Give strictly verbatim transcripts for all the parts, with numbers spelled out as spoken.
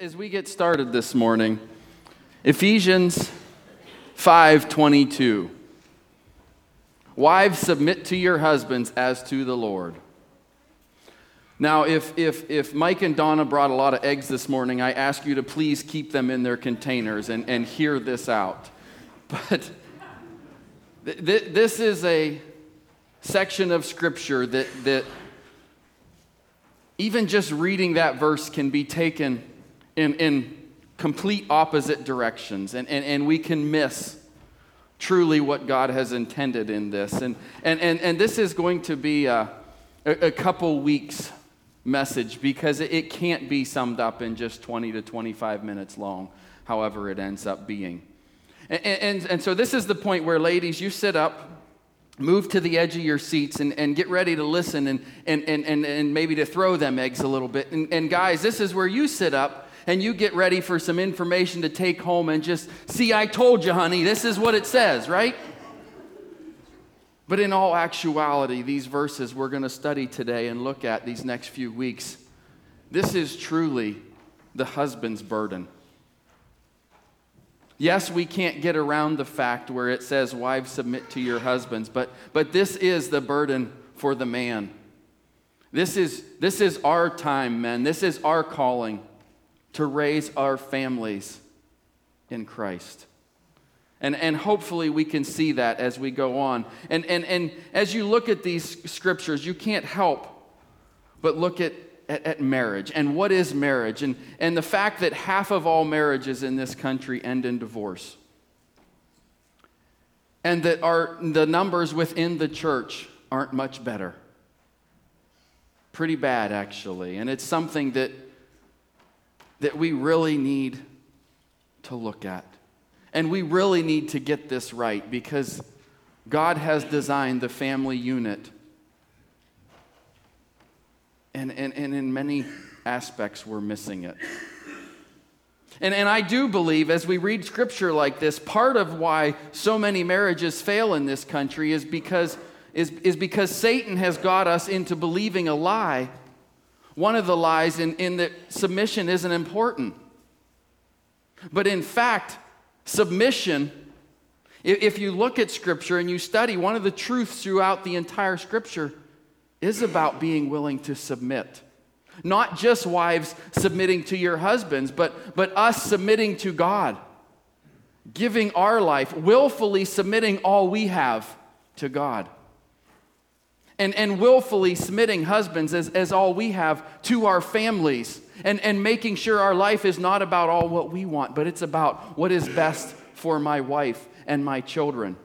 As we get started this morning, Ephesians five twenty-two. Wives, submit to your husbands as to the Lord. Now, if, if, if Mike and Donna brought a lot of eggs this morning, I ask you to please keep them in their containers and, and hear this out. But th- th- this is a section of Scripture that, that even just reading that verse can be taken in, in complete opposite directions, and, and, and we can miss truly what God has intended in this. And, and, and, and this is going to be a, a, a couple weeks message because it, it can't be summed up in just twenty to twenty-five minutes long, however it ends up being. And, and, and so this is the point where, ladies, you sit up, move to the edge of your seats and, and get ready to listen and, and, and, and, and maybe to throw them eggs a little bit. And, and guys, this is where you sit up and you get ready for some information to take home and just, see, I told you, honey, this is what it says, right? But in all actuality, these verses we're going to study today and look at these next few weeks, this is truly the husband's burden. Yes, we can't get around the fact where it says, wives, submit to your husbands, but, but this is the burden for the man. This is, this is our time, men. This is our calling to raise our families in Christ. And, and hopefully we can see that as we go on. And, and, and as you look at these scriptures, you can't help but look at, at, at marriage. And what is marriage? And, and the fact that half of all marriages in this country end in divorce. And that our, the numbers within the church aren't much better. Pretty bad, actually. And it's something that that we really need to look at. And we really need to get this right because God has designed the family unit. And, and, and in many aspects, we're missing it. And, and I do believe, as we read scripture like this, part of why so many marriages fail in this country is because, is, is because Satan has got us into believing a lie. One of the lies in, in that submission isn't important. But in fact, submission, if, if you look at Scripture and you study, one of the truths throughout the entire Scripture is about being willing to submit. Not just wives submitting to your husbands, but, but us submitting to God. Giving our life, willfully submitting all we have to God. And, and willfully submitting husbands as, as all we have to our families. And, and making sure our life is not about all what we want, but it's about what is best for my wife and my children.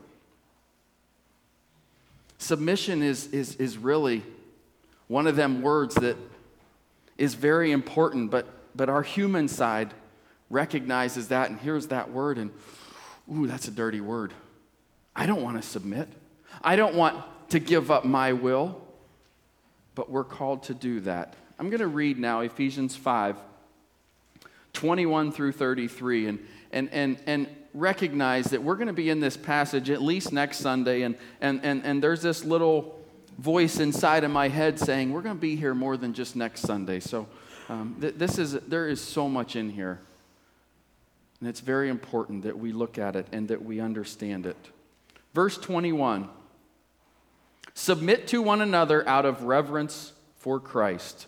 Submission is, is, is really one of them words that is very important, but, but our human side recognizes that and hears that word and, ooh, that's a dirty word. I don't want to submit. I don't want to give up my will, but we're called to do that. I'm going to read now Ephesians five, twenty-one through thirty-three, and and and and recognize that we're going to be in this passage at least next Sunday, and and and, and there's this little voice inside of my head saying we're going to be here more than just next Sunday. So um, th- this is there is so much in here, and it's very important that we look at it and that we understand it. Verse twenty-one. Submit to one another out of reverence for Christ.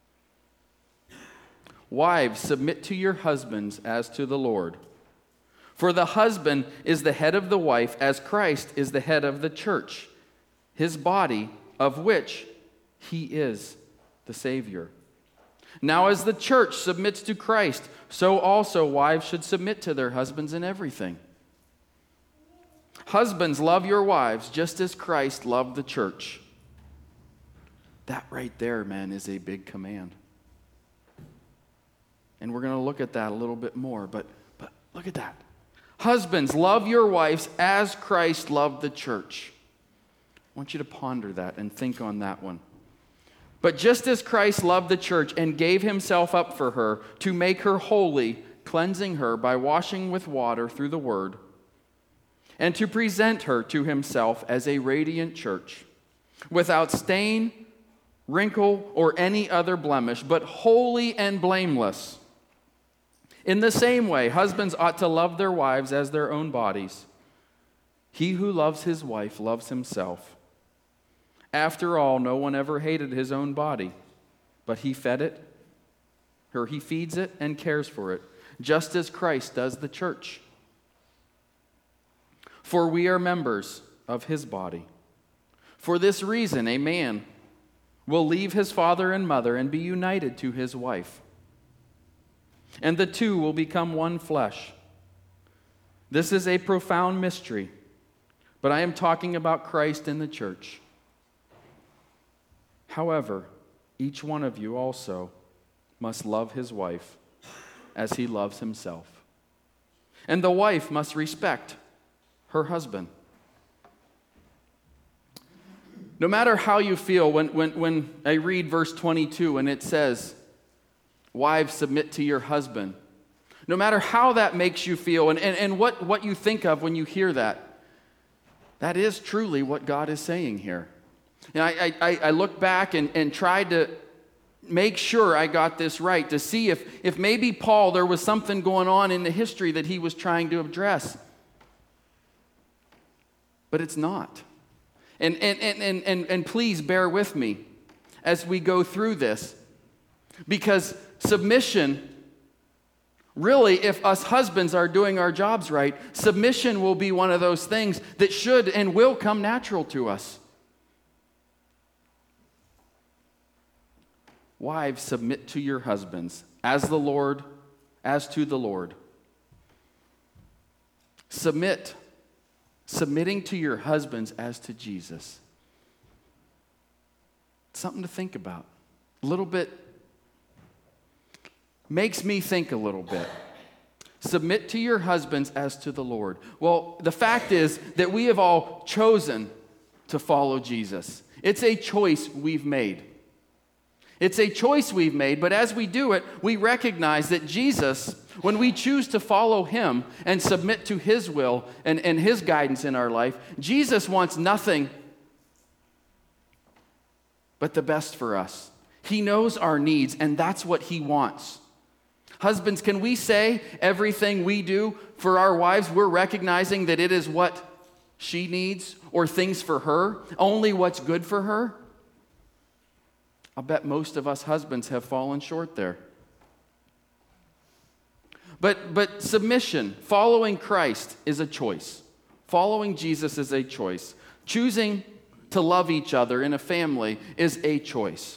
Wives, submit to your husbands as to the Lord. For the husband is the head of the wife, as Christ is the head of the church, his body, of which he is the Savior. Now as the church submits to Christ, so also wives should submit to their husbands in everything. Husbands, love your wives just as Christ loved the church. That right there, man, is a big command. And we're going to look at that a little bit more, but, but look at that. Husbands, love your wives as Christ loved the church. I want you to ponder that and think on that one. But just as Christ loved the church and gave himself up for her to make her holy, cleansing her by washing with water through the word, and to present her to himself as a radiant church, without stain, wrinkle, or any other blemish, but holy and blameless. In the same way, husbands ought to love their wives as their own bodies. He who loves his wife loves himself. After all, no one ever hated his own body, but he fed it, or he feeds it and cares for it, just as Christ does the church. For we are members of his body. For this reason, a man will leave his father and mother and be united to his wife, and the two will become one flesh. This is a profound mystery, but I am talking about Christ and the church. However, each one of you also must love his wife as he loves himself, and the wife must respect her husband. No matter how you feel, when, when, when I read verse twenty-two and it says, wives, submit to your husband, no matter how that makes you feel and, and, and what, what you think of when you hear that, that is truly what God is saying here. And I, I, I look back and, and tried to make sure I got this right, to see if, if maybe Paul, there was something going on in the history that he was trying to address. But it's not. And, and, and, and, and, and please bear with me as we go through this. Because submission, really, if us husbands are doing our jobs right, submission will be one of those things that should and will come natural to us. Wives, submit to your husbands as the Lord, as to the Lord. Submit. Submitting to your husbands as to Jesus. Something to think about. A little bit, makes me think a little bit. Submit to your husbands as to the Lord. Well, the fact is that we have all chosen to follow Jesus. It's a choice we've made. It's a choice we've made, but as we do it, we recognize that Jesus, when we choose to follow him and submit to his will and, and his guidance in our life, Jesus wants nothing but the best for us. He knows our needs, and that's what he wants. Husbands, can we say everything we do for our wives, we're recognizing that it is what she needs or things for her, only what's good for her? I'll bet most of us husbands have fallen short there. But, but submission, following Christ is a choice. Following Jesus is a choice. Choosing to love each other in a family is a choice.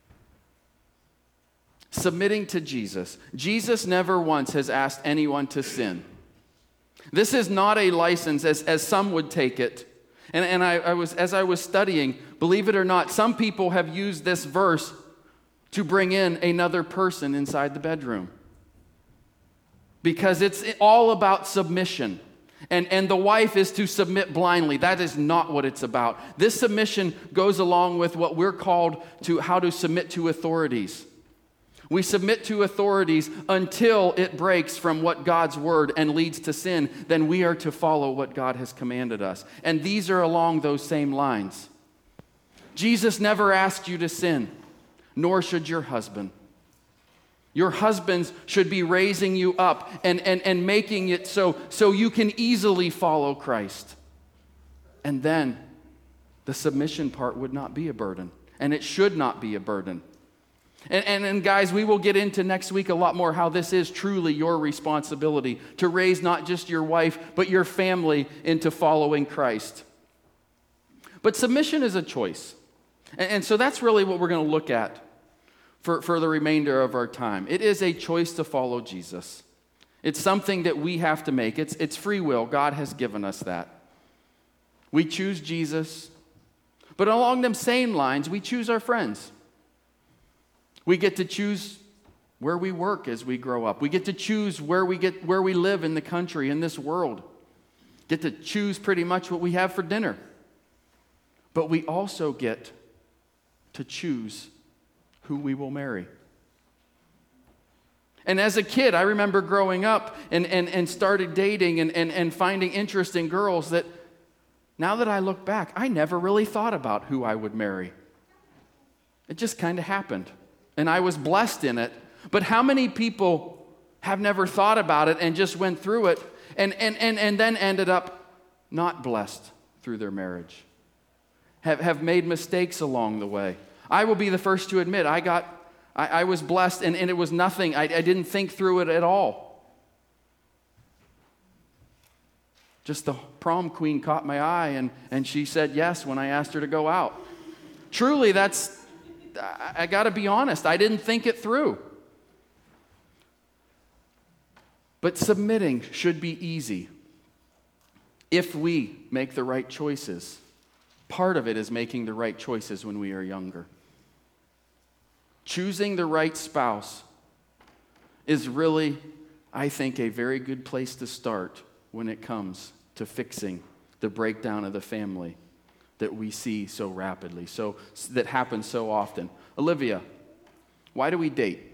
Submitting to Jesus. Jesus never once has asked anyone to sin. This is not a license as, as some would take it. And, and I, I was, as I was studying, believe it or not, some people have used this verse to bring in another person inside the bedroom. Because it's all about submission. And, and the wife is to submit blindly. That is not what it's about. This submission goes along with what we're called to how to submit to authorities. We submit to authorities until it breaks from what God's word and leads to sin. Then we are to follow what God has commanded us. And these are along those same lines. Jesus never asked you to sin, nor should your husband. Your husbands should be raising you up and, and, and making it so, so you can easily follow Christ. And then the submission part would not be a burden. And it should not be a burden. And, and, and guys, we will get into next week a lot more how this is truly your responsibility to raise not just your wife, but your family into following Christ. But submission is a choice. And, and so that's really what we're going to look at for, for the remainder of our time. It is a choice to follow Jesus. It's something that we have to make. It's, it's free will. God has given us that. We choose Jesus. But along them same lines, we choose our friends. We get to choose where we work as we grow up. We get to choose where we get where we live in the country, in this world. Get to choose pretty much what we have for dinner. But we also get to choose who we will marry. And as a kid, I remember growing up and, and, and started dating and, and, and finding interest in girls that now that I look back, I never really thought about who I would marry. It just kind of happened. And I was blessed in it. But how many people have never thought about it and just went through it and, and, and, and then ended up not blessed through their marriage, have, have made mistakes along the way. I will be the first to admit I got, I, I was blessed and, and it was nothing. I, I didn't think through it at all. Just the prom queen caught my eye and, and she said yes when I asked her to go out. Truly, that's, I, I got to be honest, I didn't think it through. But submitting should be easy if we make the right choices. Part of it is making the right choices when we are younger. Choosing the right spouse is really, I think, a very good place to start when it comes to fixing the breakdown of the family that we see so rapidly, so that happens so often. Olivia, why do we date?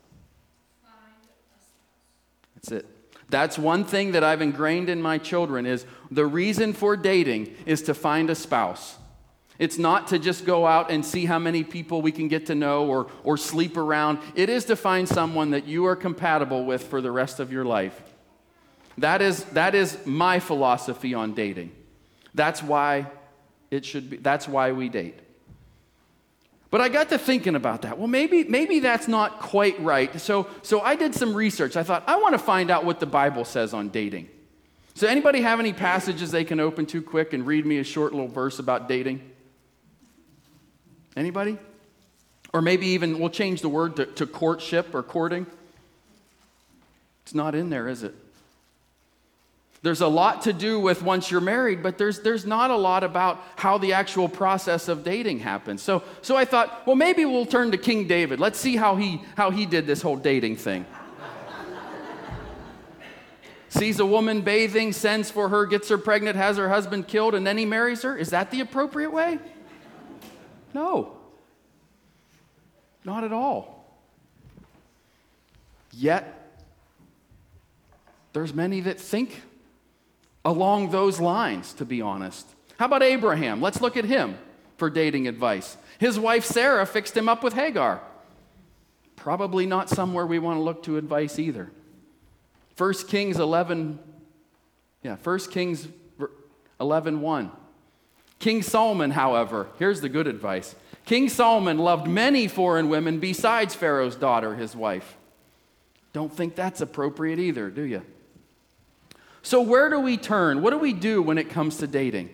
That's it. That's one thing that I've ingrained in my children is the reason for dating is to find a spouse. It's not to just go out and see how many people we can get to know or, or sleep around. It is to find someone that you are compatible with for the rest of your life. That is, that is my philosophy on dating. That's why it should be, that's why we date. But I got to thinking about that. Well, maybe, maybe that's not quite right. So, so I did some research. I thought, I want to find out what the Bible says on dating. So anybody have any passages they can open to quick and read me a short little verse about dating? Anybody? Or maybe even, we'll change the word to, to courtship or courting. It's not in there, is it? There's a lot to do with once you're married, but there's there's not a lot about how the actual process of dating happens. So so I thought, well, maybe we'll turn to King David. Let's see how he how he did this whole dating thing. Sees a woman bathing, sends for her, gets her pregnant, has her husband killed, and then he marries her. Is that the appropriate way? No. Not at all. Yet, there's many that think along those lines, to be honest. How about Abraham? Let's look at him for dating advice. His wife Sarah fixed him up with Hagar. Probably not somewhere we want to look to advice either. First Kings eleven, yeah, First Kings eleven one. King Solomon, however, here's the good advice. King Solomon loved many foreign women besides Pharaoh's daughter, his wife. Don't think that's appropriate either, do you? So where do we turn? What do we do when it comes to dating?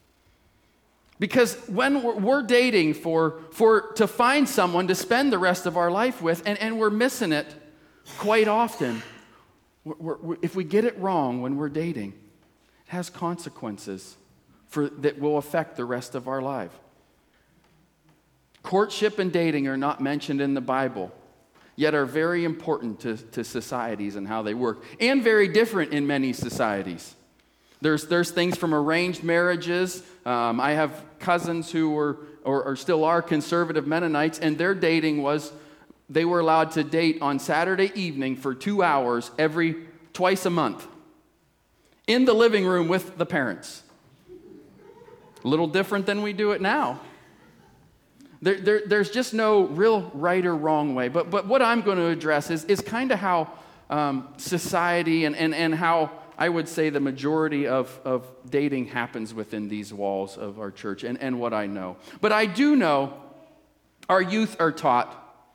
Because when we're, we're dating for, for to find someone to spend the rest of our life with, and, and we're missing it quite often, we're, we're, if we get it wrong when we're dating, it has consequences for, that will affect the rest of our life. Courtship and dating are not mentioned in the Bible, yet are very important to, to societies and how they work, and very different in many societies. There's, there's things from arranged marriages. Um, I have cousins who were, or, or still are, conservative Mennonites, and their dating was, they were allowed to date on Saturday evening for two hours every, twice a month, in the living room with the parents. A little different than we do it now. There, there, there's just no real right or wrong way. But, but what I'm going to address is, is kind of how um, society and, and, and how I would say the majority of, of dating happens within these walls of our church and, and what I know. But I do know our youth are taught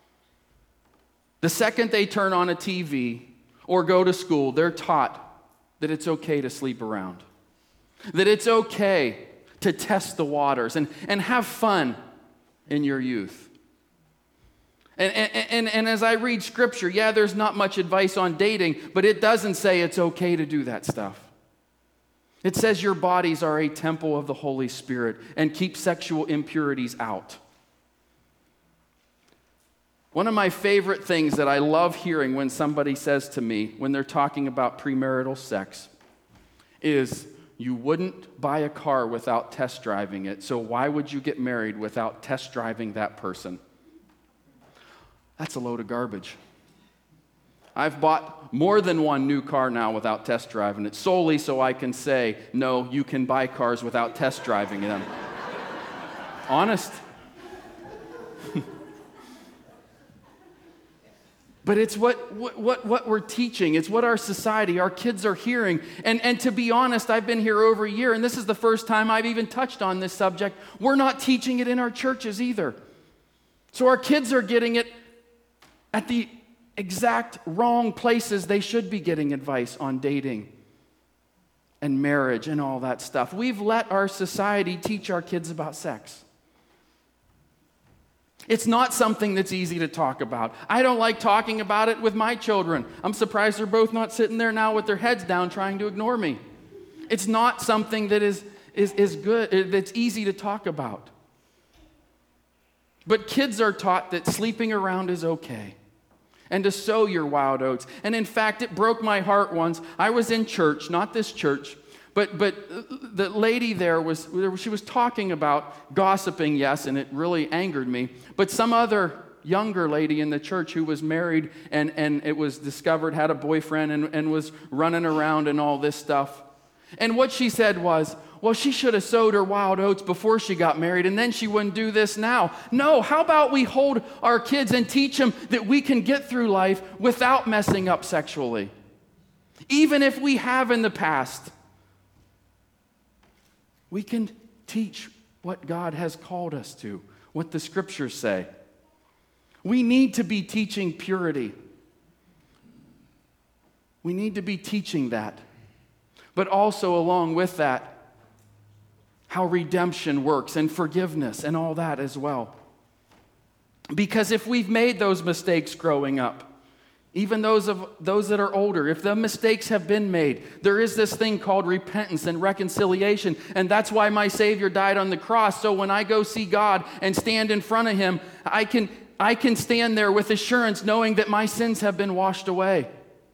the second they turn on a T V or go to school, they're taught that it's okay to sleep around, that it's okay to test the waters and, and have fun in your youth. And, and, and, and as I read Scripture, yeah, there's not much advice on dating, but it doesn't say it's okay to do that stuff. It says your bodies are a temple of the Holy Spirit and keep sexual impurities out. One of my favorite things that I love hearing when somebody says to me, when they're talking about premarital sex, is, you wouldn't buy a car without test driving it, so why would you get married without test driving that person? That's a load of garbage. I've bought more than one new car now without test driving it, solely so I can say, no, you can buy cars without test driving them. Honest. But it's what, what, what we're teaching. It's what our society, our kids are hearing. And, and to be honest, I've been here over a year, and this is the first time I've even touched on this subject. We're not teaching it in our churches either. So our kids are getting it at the exact wrong places they should be getting advice on dating and marriage and all that stuff. We've let our society teach our kids about sex. It's not something that's easy to talk about. I don't like talking about it with my children. I'm surprised they're both not sitting there now with their heads down trying to ignore me. It's not something that is, is, is good, that's easy to talk about. But kids are taught that sleeping around is okay and to sow your wild oats. And in fact, it broke my heart once. I was in church, not this church, But but the lady there was, she was talking about gossiping, yes, and it really angered me. But some other younger lady in the church who was married and, and it was discovered had a boyfriend and, and was running around and all this stuff. And what she said was, well, she should have sowed her wild oats before she got married, and then she wouldn't do this now. No, how about we hold our kids and teach them that we can get through life without messing up sexually, even if we have in the past. We can teach what God has called us to, what the scriptures say. We need to be teaching purity. We need to be teaching that. But also along with that, how redemption works and forgiveness and all that as well. Because if we've made those mistakes growing up, even those of those that are older, if the mistakes have been made, there is this thing called repentance and reconciliation. And that's why my Savior died on the cross. So when I go see God and stand in front of him, I can, I can stand there with assurance knowing that my sins have been washed away.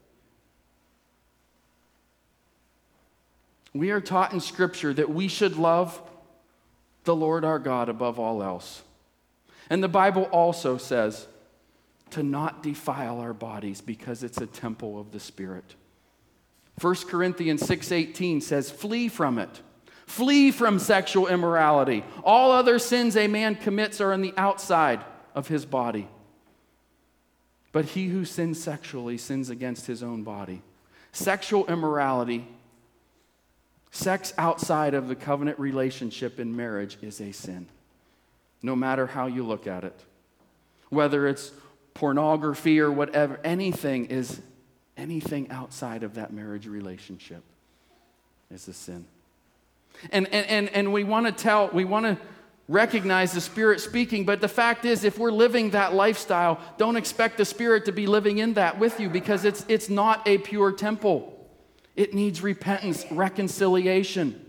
We are taught in Scripture that we should love the Lord our God above all else. And the Bible also says to not defile our bodies because it's a temple of the Spirit. First Corinthians six eighteen says, flee from it. Flee from sexual immorality. All other sins a man commits are on the outside of his body. But he who sins sexually sins against his own body. Sexual immorality, sex outside of the covenant relationship in marriage is a sin, no matter how you look at it. Whether it's pornography or whatever, anything is anything outside of that marriage relationship is a sin. And and and, and we want to tell, we want to recognize the Spirit speaking, but the fact is, if we're living that lifestyle, don't expect the Spirit to be living in that with you, because it's it's not a pure temple. It needs repentance, reconciliation.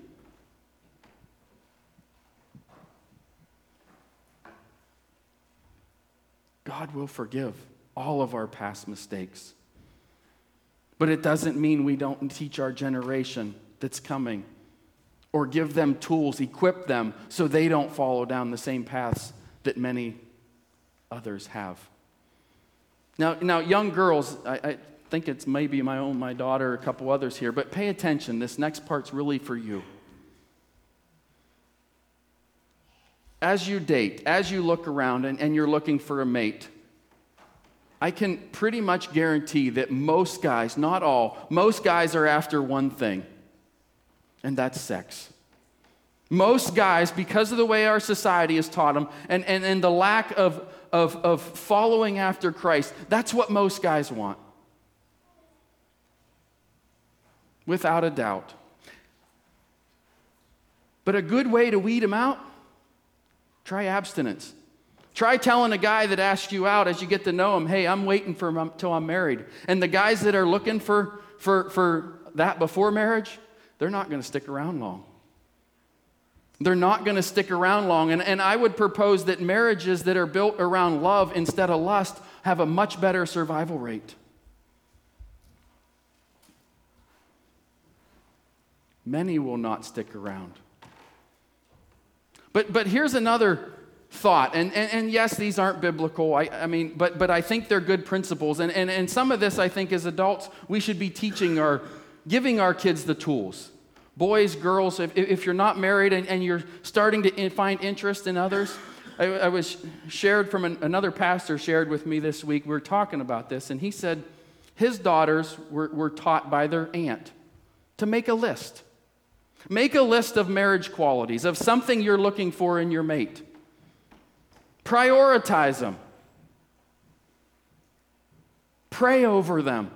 God will forgive all of our past mistakes. But it doesn't mean we don't teach our generation that's coming or give them tools, equip them so they don't follow down the same paths that many others have. Now, now young girls, I, I think it's maybe my own, my daughter, a couple others here, but pay attention. This next part's really for you. As you date, as you look around and, and you're looking for a mate, I can pretty much guarantee that most guys, not all, most guys are after one thing, and that's sex. Most guys, because of the way our society has taught them and, and, and the lack of, of, of following after Christ, that's what most guys want. Without a doubt. But a good way to weed them out, try abstinence. Try telling a guy that asks you out as you get to know him, hey, I'm waiting for him till I'm married. And the guys that are looking for, for, for that before marriage, they're not going to stick around long. They're not going to stick around long. And, and I would propose that marriages that are built around love instead of lust have a much better survival rate. Many will not stick around. But but here's another thought, and, and, and yes, these aren't biblical, I, I mean, but but I think they're good principles, and, and, and some of this, I think, as adults, we should be teaching our, giving our kids the tools. Boys, girls, if, if you're not married and, and you're starting to find interest in others, I, I was shared from an, another pastor shared with me this week. We were talking about this, and he said his daughters were, were taught by their aunt to make a list. Make a list of marriage qualities, of something you're looking for in your mate. Prioritize them. Pray over them.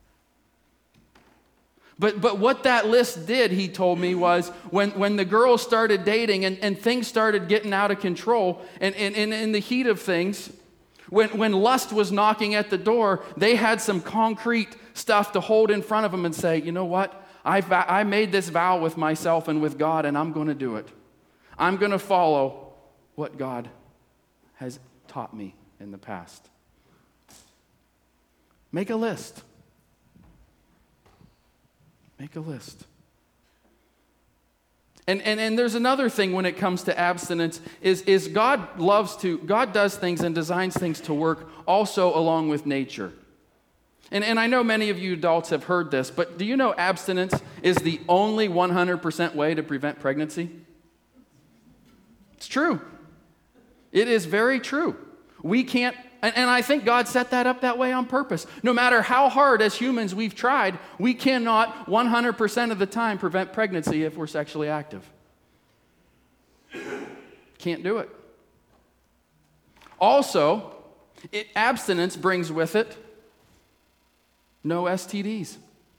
But but what that list did, he told me, was when, when the girls started dating and, and things started getting out of control, and, and, and in the heat of things, when, when lust was knocking at the door, they had some concrete stuff to hold in front of them and say, you know what? I, I made this vow with myself and with God, and I'm going to do it. I'm going to follow what God has taught me in the past. Make a list. Make a list. And, and and there's another thing when it comes to abstinence is, is God loves to, God does things and designs things to work also along with nature. And, and I know many of you adults have heard this, but do you know abstinence is the only one hundred percent way to prevent pregnancy? It's true. It is very true. We can't, and, and I think God set that up that way on purpose. No matter how hard as humans we've tried, we cannot one hundred percent of the time prevent pregnancy if we're sexually active. Can't do it. Also, it, abstinence brings with it no S T Ds.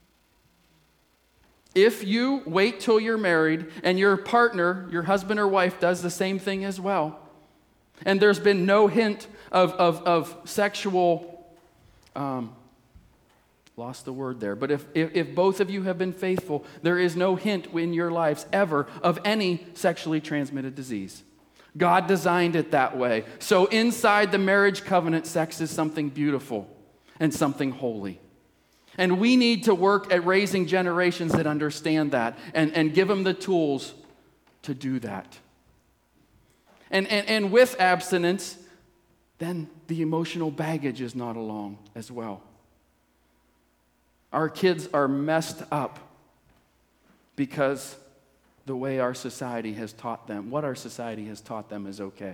If you wait till you're married and your partner, your husband or wife, does the same thing as well, and there's been no hint of, of, of sexual, um, lost the word there, but if, if, if both of you have been faithful, there is no hint in your lives ever of any sexually transmitted disease. God designed it that way. So inside the marriage covenant, sex is something beautiful and something holy. And we need to work at raising generations that understand that and, and give them the tools to do that. And, and, and with abstinence, then the emotional baggage is not along as well. Our kids are messed up because the way our society has taught them, what our society has taught them is okay.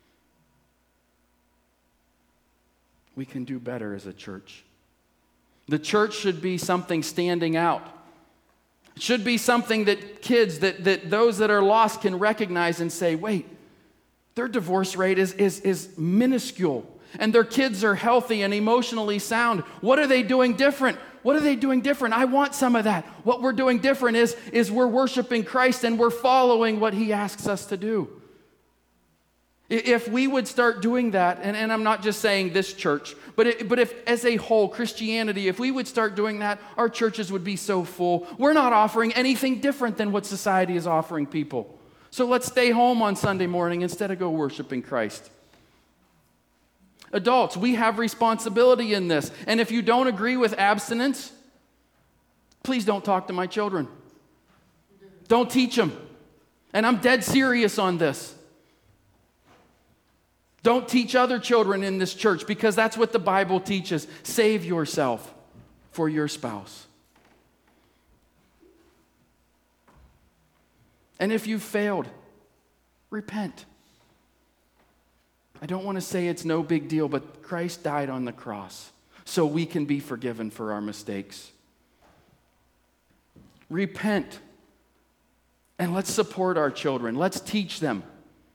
We can do better as a church. The church should be something standing out. It should be something that kids, that, that those that are lost can recognize and say, wait, their divorce rate is, is, is minuscule, and their kids are healthy and emotionally sound. What are they doing different? What are they doing different? I want some of that. What we're doing different is, is we're worshiping Christ and we're following what He asks us to do. If we would start doing that, and, and I'm not just saying this church, but, it, but if as a whole, Christianity, if we would start doing that, our churches would be so full. We're not offering anything different than what society is offering people. So let's stay home on Sunday morning instead of go worshiping Christ. Adults, we have responsibility in this. And if you don't agree with abstinence, please don't talk to my children. Don't teach them. And I'm dead serious on this. Don't teach other children in this church, because that's what the Bible teaches. Save yourself for your spouse. And if you've failed, repent. I don't want to say it's no big deal, but Christ died on the cross so we can be forgiven for our mistakes. Repent. And let's support our children. Let's teach them.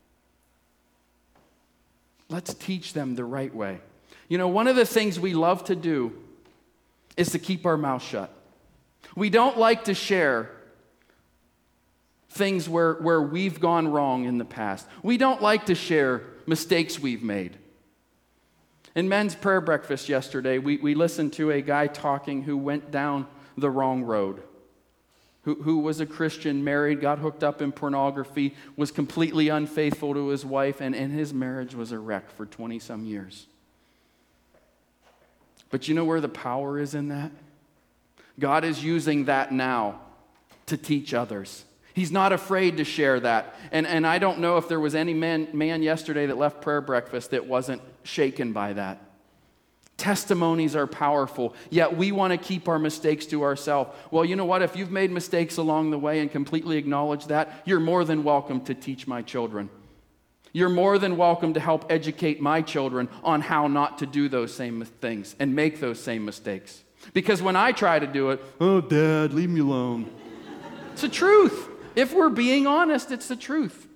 Let's teach them the right way. You know, one of the things we love to do is to keep our mouth shut. We don't like to share things where, where we've gone wrong in the past. We don't like to share mistakes we've made. In men's prayer breakfast yesterday, we, we listened to a guy talking who went down the wrong road, who, who was a Christian, married, got hooked up in pornography, was completely unfaithful to his wife, and, and his marriage was a wreck for twenty-some years. But you know where the power is in that? God is using that now to teach others. He's not afraid to share that. And, and I don't know if there was any man, man yesterday that left prayer breakfast that wasn't shaken by that. Testimonies are powerful, yet we want to keep our mistakes to ourselves. Well, you know what? If you've made mistakes along the way and completely acknowledge that, you're more than welcome to teach my children. You're more than welcome to help educate my children on how not to do those same things and make those same mistakes. Because when I try to do it, oh, Dad, leave me alone. It's the truth. If we're being honest, it's the truth.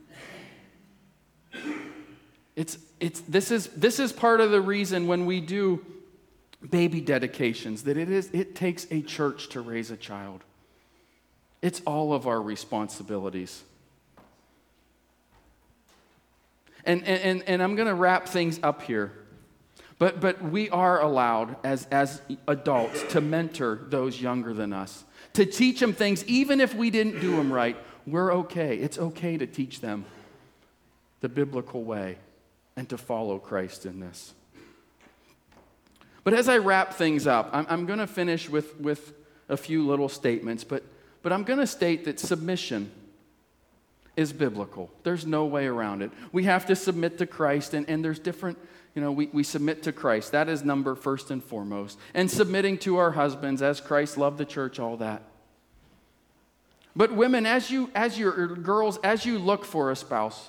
It's, it's, this is, this is part of the reason when we do baby dedications, that it is, it takes a church to raise a child. It's all of our responsibilities. And, and, and I'm going to wrap things up here. But, but we are allowed as, as adults to mentor those younger than us, to teach them things, even if we didn't do them right. We're okay. It's okay to teach them the biblical way and to follow Christ in this. But as I wrap things up, I'm, I'm going to finish with, with a few little statements, but, but I'm going to state that submission is biblical. There's no way around it. We have to submit to Christ, and, and there's different, you know, we, we submit to Christ. That is number first and foremost. And submitting to our husbands as Christ loved the church, all that. But women, as you, as your girls, as you look for a spouse,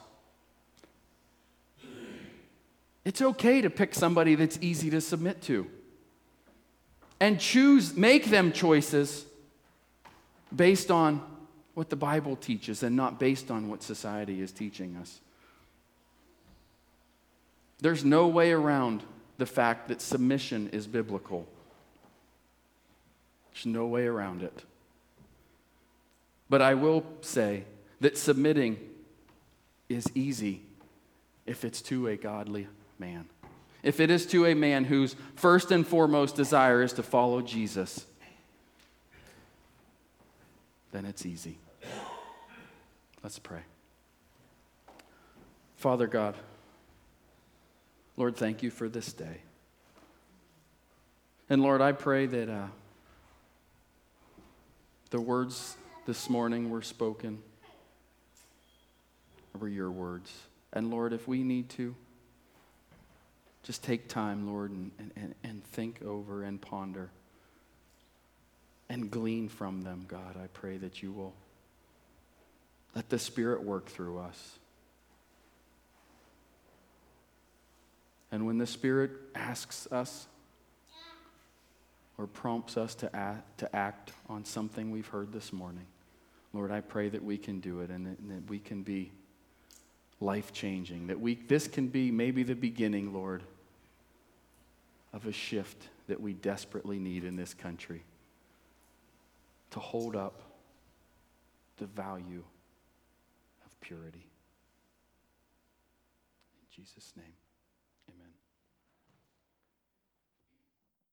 it's okay to pick somebody that's easy to submit to. And choose, make them choices based on what the Bible teaches and not based on what society is teaching us. There's no way around the fact that submission is biblical. There's no way around it. But I will say that submitting is easy if it's to a godly man. If it is to a man whose first and foremost desire is to follow Jesus, then it's easy. Let's pray. Father God, Lord, thank you for this day. And Lord, I pray that uh, the words this morning were spoken were your words. And Lord, if we need to, just take time, Lord, and, and, and think over and ponder and glean from them, God. I pray that you will let the Spirit work through us. And when the Spirit asks us or prompts us to act, to act on something we've heard this morning, Lord, I pray that we can do it and that, and that we can be life-changing. That we this can be maybe the beginning, Lord, of a shift that we desperately need in this country to hold up the value of purity. In Jesus' name.